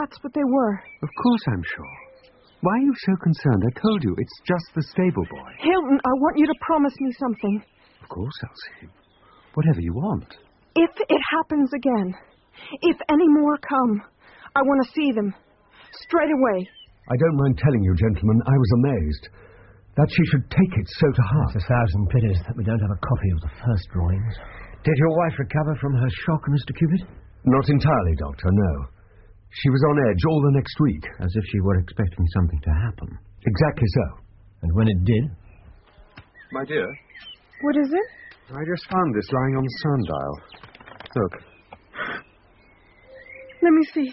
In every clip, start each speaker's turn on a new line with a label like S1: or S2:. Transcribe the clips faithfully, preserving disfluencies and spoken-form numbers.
S1: That's what they were.
S2: Of course I'm sure. Why are you so concerned? I told you, it's just the stable boy.
S1: Hilton, I want you to promise me something.
S2: Of course, Elsie. Whatever you want.
S1: If it happens again, if any more come, I want to see them. Straight away.
S3: I don't mind telling you, gentlemen, I was amazed that she should take it so to heart.
S4: It's a thousand pities that we don't have a copy of the first drawings.
S5: Did your wife recover from her shock, Mister Cupid?
S3: Not entirely, Doctor, no. She was on edge all the next week.
S5: As if she were expecting something to happen.
S3: Exactly so.
S4: And when it did?
S2: My dear?
S1: What is it?
S2: I just found this lying on the sundial. Look.
S1: Let me see.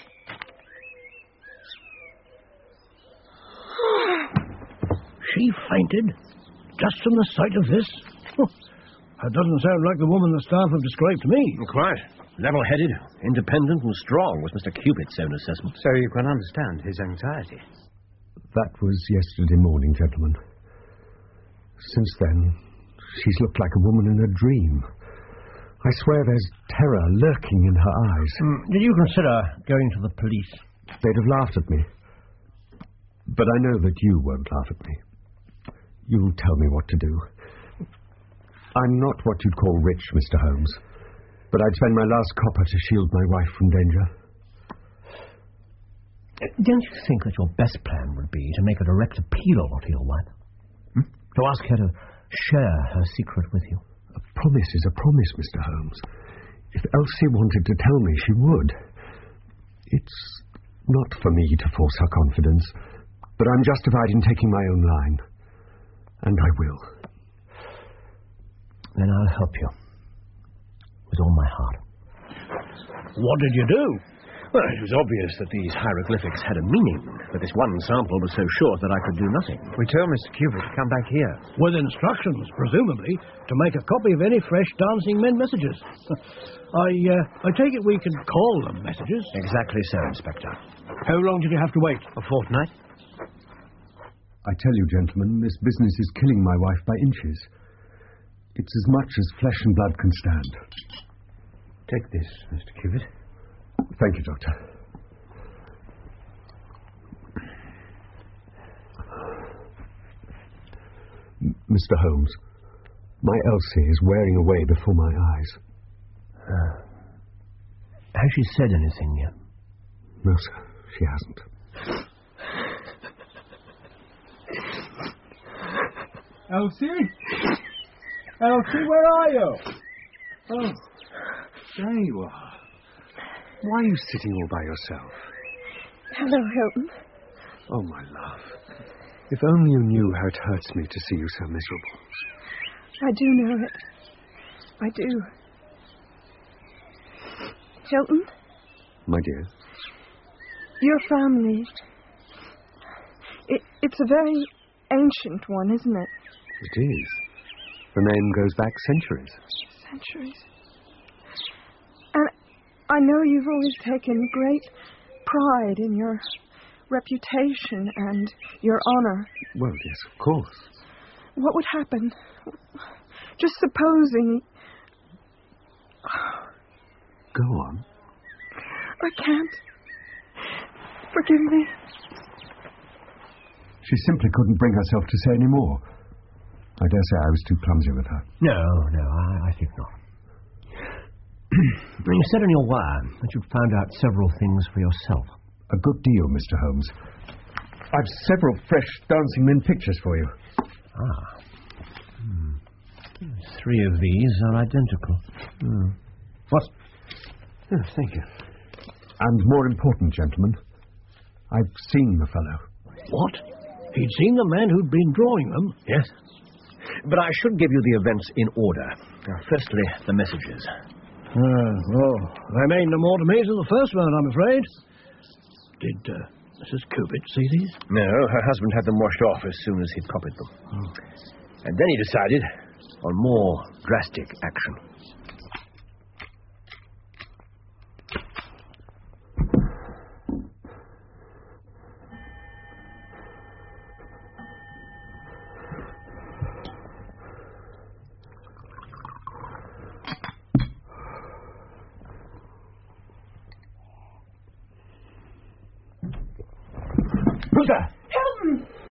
S4: She fainted? Just from the sight of this? That doesn't sound like the woman the staff have described to me.
S5: Quite. Level-headed, independent and strong was Mister Cupid's own assessment.
S2: So you can understand his anxiety.
S3: That was yesterday morning, gentlemen. Since then, she's looked like a woman in a dream. I swear there's terror lurking in her eyes.
S4: Mm, did you consider going to the police?
S3: They'd have laughed at me. But I know that you won't laugh at me. You'll tell me what to do. I'm not what you'd call rich, Mister Holmes. But I'd spend my last copper to shield my wife from danger.
S4: Don't you think that your best plan would be to make a direct appeal to your wife? Hmm? To ask her to share her secret with you?
S3: A promise is a promise, Mister Holmes. If Elsie wanted to tell me, she would. It's not for me to force her confidence, but I'm justified in taking my own line. And I will.
S4: Then I'll help you. With all my heart.
S5: What did you do? Well, it was obvious that these hieroglyphics had a meaning, but this one sample was so short that I could do nothing.
S2: We told Mister Cupid to come back here.
S4: With instructions, presumably, to make a copy of any fresh Dancing Men messages. I, uh, I take it we can call them messages?
S5: Exactly so, Inspector.
S4: How long did you have to wait?
S5: A fortnight?
S3: I tell you, gentlemen, this business is killing my wife by inches. It's as much as flesh and blood can stand.
S5: Take this, Mister Cupid.
S3: Thank you, Doctor. M- Mister Holmes, my Elsie is wearing away before my eyes.
S4: Uh, has she said anything yet?
S3: No, sir, she hasn't.
S6: Elsie? Elsie, where are you?
S2: Oh, there you are. Why are you sitting all by yourself?
S1: Hello, Hilton.
S2: Oh, my love. If only you knew how it hurts me to see you so miserable.
S1: I do know it. I do. Hilton?
S2: My dear?
S1: Your family. It, it's a very ancient one, isn't it?
S2: It is. The name goes back centuries.
S1: Centuries. And I know you've always taken great pride in your reputation and your honor.
S2: Well, yes, of course.
S1: What would happen? Just supposing...
S2: Go on.
S1: I can't. Forgive me.
S3: She simply couldn't bring herself to say any more. I dare say I was too clumsy with her.
S4: No, no, I, I think not. You said in your wire that you'd found out several things for yourself.
S3: A good deal, Mister Holmes. I've several fresh Dancing Men pictures for you.
S4: Ah. Hmm. Three of these are identical. Hmm.
S3: What?
S2: Oh, thank you.
S3: And more important, gentlemen, I've seen the fellow.
S4: What? He'd seen the man who'd been drawing them?
S5: Yes. But I should give you the events in order. Now, firstly, the messages.
S4: Uh, oh, they mean no more to me than the first one, I'm afraid. Did uh, Missus Cupid see these?
S5: No, her husband had them washed off as soon as he'd copied them. Oh. And then he decided on more drastic action.
S2: Who's there?
S1: Hilton!